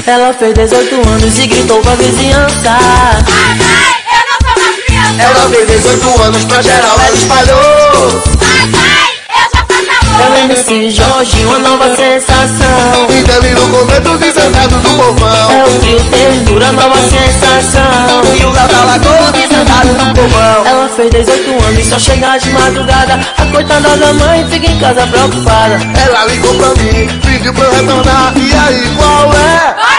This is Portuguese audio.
Ela fez 18 anos e gritou pra vizinhança: Papai, eu não sou mais criança. Ela fez 18 anos, pra geral ela espalhou. Papai, eu já faço amor. Ela é MC Jorge, uma nova sensação. E deve no convento e sentado do povão. É o trio Ternura, nova sensação. E o Léo da Lagoa e sentado do povão. Ela fez 18 anos e só chega de madrugada. A coitada da mãe fica em casa preocupada. Ela ligou pra mim, pediu pra eu retornar. E aí, qual é?